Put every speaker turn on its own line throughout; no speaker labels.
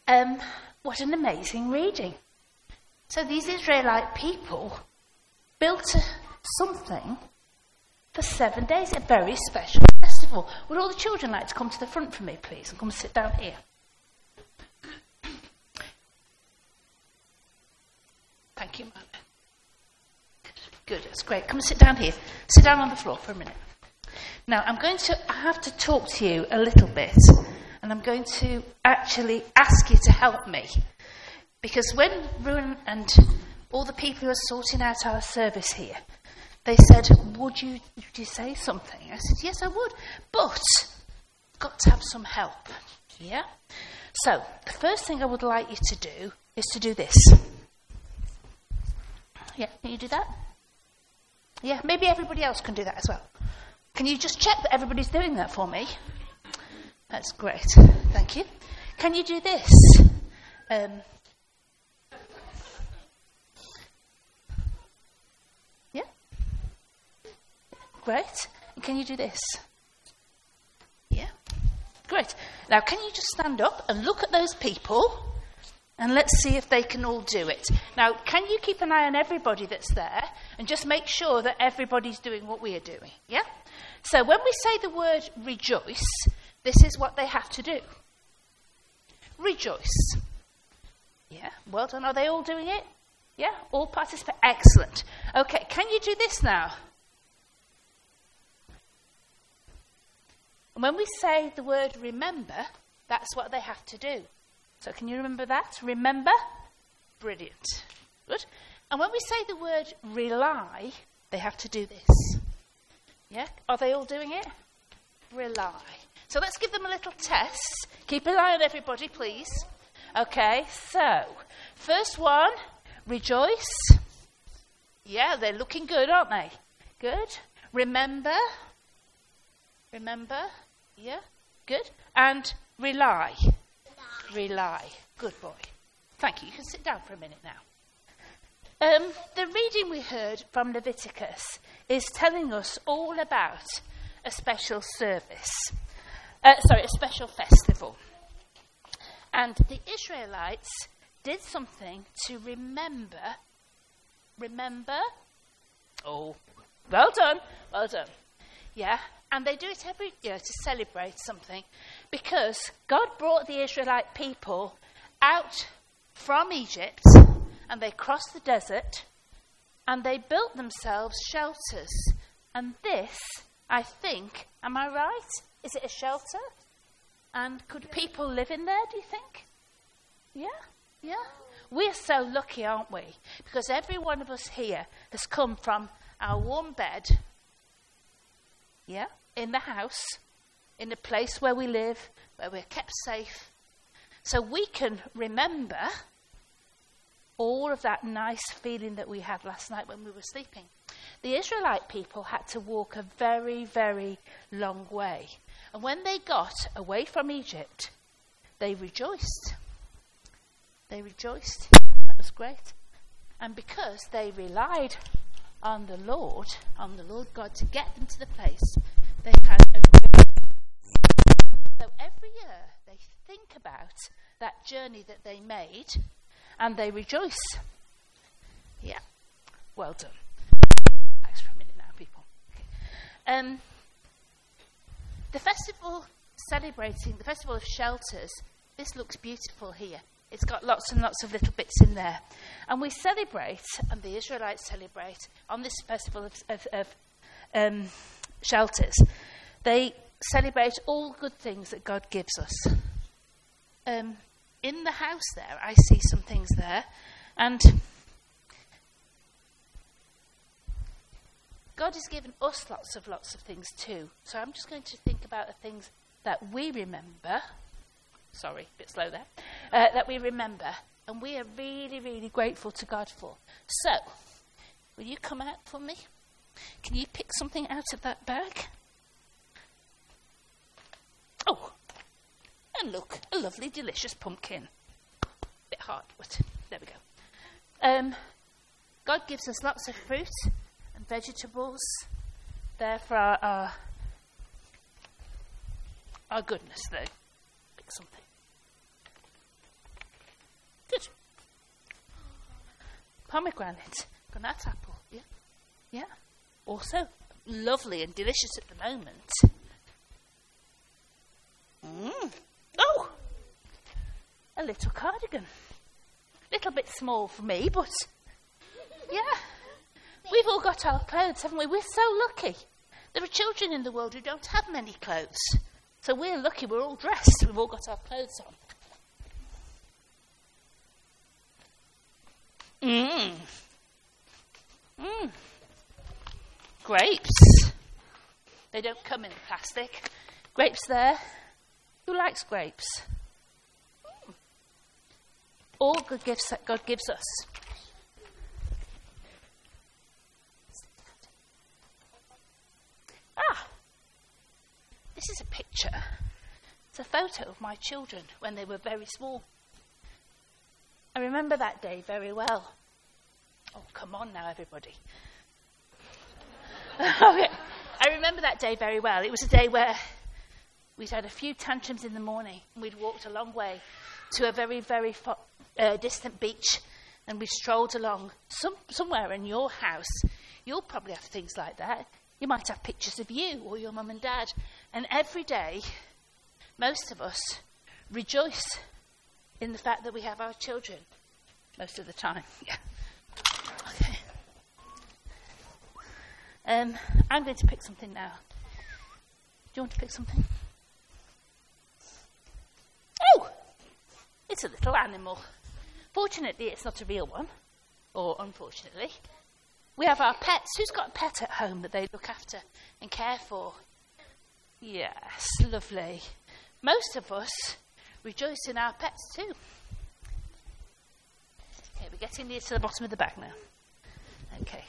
What an amazing reading. So these Israelite people built something for 7 days, a very special festival. Would all the children like to come to the front for me, please, and come sit down here? Thank you, Mark. Good, that's great. Come and sit down here. Sit down on the floor for a minute. Now, I have to talk to you a little bit, and I'm going to actually ask you to help me. Because when Ruan and all the people who are sorting out our service here, they said, would you say something? I said, yes, I would. But I've got to have some help. Yeah? So, the first thing I would like you to do is to do this. Yeah, can you do that? Yeah, maybe everybody else can do that as well. Can you just check that everybody's doing that for me? That's great. Thank you. Can you do this? Yeah? Great. And can you do this? Yeah? Great. Now, can you just stand up and look at those people? And let's see if they can all do it. Now, can you keep an eye on everybody that's there and just make sure that everybody's doing what we are doing? Yeah? So when we say the word rejoice, this is what they have to do. Rejoice. Yeah? Well done. Are they all doing it? Yeah? All participate? Excellent. Okay, can you do this now? And when we say the word remember, that's what they have to do. So can you remember that? Remember? Brilliant. Good. And when we say the word rely, they have to do this. Yeah? Are they all doing it? Rely. So let's give them a little test. Keep an eye on everybody, please. Okay, so first one, rejoice. Yeah, they're looking good, aren't they? Good. Remember. Remember. Yeah, good. And rely. Rely. Good boy. Thank you. You can sit down for a minute now. The reading we heard from Leviticus is telling us all about a special service. A special festival. And the Israelites did something to remember. Remember? Oh, well done. Well done. Yeah. And they do it every year to celebrate something because God brought the Israelite people out from Egypt and they crossed the desert and they built themselves shelters. And this, I think, am I right? Is it a shelter? And could people live in there, do you think? Yeah? Yeah? We're so lucky, aren't we? Because every one of us here has come from our warm bed. Yeah, in the house, in the place where we live, where we're kept safe. So we can remember all of that nice feeling that we had last night when we were sleeping. The Israelite people had to walk a very, very long way. And when they got away from Egypt, they rejoiced. They rejoiced. That was great. And because they relied on the Lord God to get them to the place, they had a great. So every year they think about that journey that they made and they rejoice. Yeah. Well done. Thanks for a minute now, people. Okay. The festival celebrating, the Festival of Shelters, this looks beautiful here. It's got lots and lots of little bits in there. And we celebrate, and the Israelites celebrate, on this Festival of Shelters. They celebrate all good things that God gives us. In the house there, I see some things there. And God has given us lots of things too. So I'm just going to think about the things that we remember. Sorry, a bit slow there. That we remember. And we are really, really grateful to God for. So, will you come out for me? Can you pick something out of that bag? Oh, and look, a lovely, delicious pumpkin. Bit hard, but there we go. God gives us lots of fruit and vegetables there for our goodness, though. Pick something. Pomegranate. Granate apple. Yeah. Yeah. Also lovely and delicious at the moment. Oh! A little cardigan. Little bit small for me, but yeah. We've all got our clothes, haven't we? We're so lucky. There are children in the world who don't have many clothes. So we're lucky, we're all dressed. We've all got our clothes on. Grapes. They don't come in plastic. Grapes there. Who likes grapes? All good gifts that God gives us. This is a picture. It's a photo of my children when they were very small. I remember that day very well. Oh, come on now, everybody. Okay. I remember that day very well. It was a day where we'd had a few tantrums in the morning, and we'd walked a long way to a very, very distant beach, and we strolled along somewhere in your house. You'll probably have things like that. You might have pictures of you or your mum and dad. And every day, most of us rejoice in the fact that we have our children. Most of the time, yeah. Okay. I'm going to pick something now. Do you want to pick something? Oh! It's a little animal. Fortunately, it's not a real one. Or unfortunately. We have our pets. Who's got a pet at home that they look after and care for? Yes, lovely. Most of us rejoice in our pets too. Okay, we're getting near to the bottom of the bag now. Okay.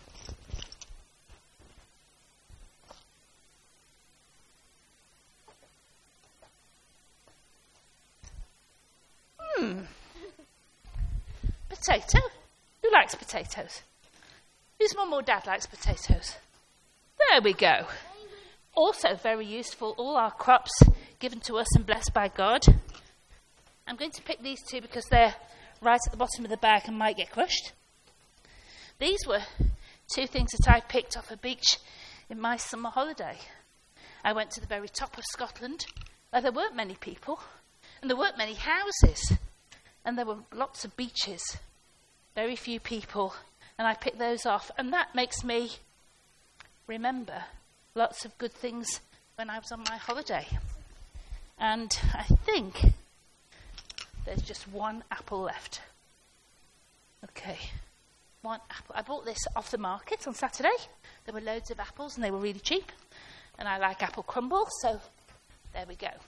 Potato. Who likes potatoes? Whose mum or dad likes potatoes? There we go. Also very useful, all our crops given to us and blessed by God. I'm going to pick these two because they're right at the bottom of the bag and might get crushed. These were two things that I picked off a beach in my summer holiday. I went to the very top of Scotland where there weren't many people and there weren't many houses and there were lots of beaches, very few people. And I picked those off, and that makes me remember lots of good things when I was on my holiday. And I think there's just one apple left. Okay, one apple. I bought this off the market on Saturday. There were loads of apples, and they were really cheap. And I like apple crumble, so there we go.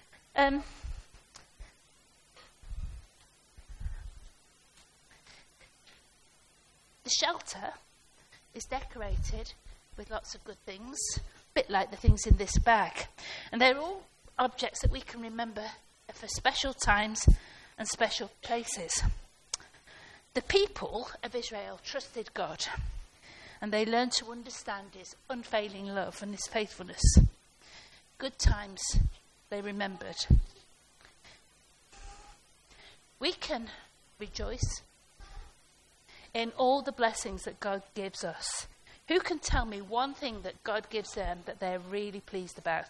The shelter is decorated with lots of good things, a bit like the things in this bag. And they're all objects that we can remember for special times and special places. The people of Israel trusted God, and they learned to understand his unfailing love and his faithfulness. Good times they remembered. We can rejoice in all the blessings that God gives us. Who can tell me one thing that God gives them that they're really pleased about?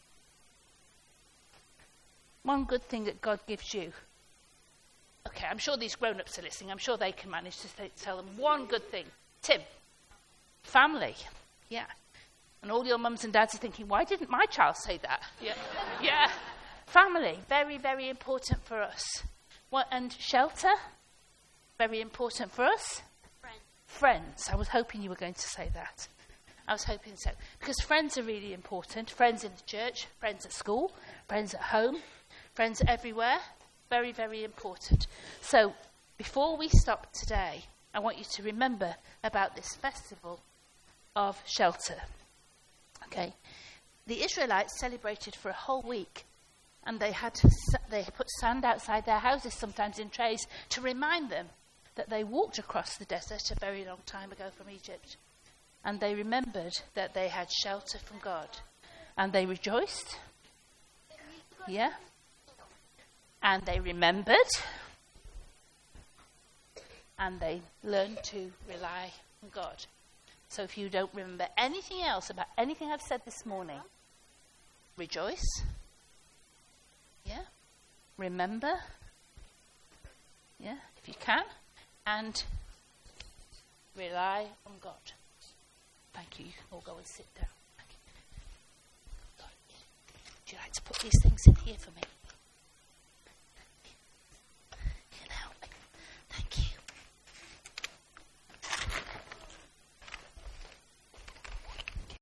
One good thing that God gives you. Okay, I'm sure these grown-ups are listening. I'm sure they can manage to tell them one good thing. Tim, family. Yeah. And all your mums and dads are thinking, why didn't my child say that? Yeah. Yeah. Family, very, very important for us. What, and shelter? Very important for us. Friends. I was hoping you were going to say that. I was hoping so. Because friends are really important. Friends in the church, friends at school, friends at home, friends everywhere. Very, very important. So, before we stop today, I want you to remember about this festival of shelter. Okay? The Israelites celebrated for a whole week. And they put sand outside their houses, sometimes in trays, to remind them that they walked across the desert a very long time ago from Egypt. And they remembered that they had shelter from God. And they rejoiced. Yeah. And they remembered. and they learn to rely on God. So if you don't remember anything else about anything I've said this morning, rejoice. Yeah. Remember. Yeah, if you can. And rely on God. Thank you. You can all go and sit down. Thank you. Would you like to put these things in here for me?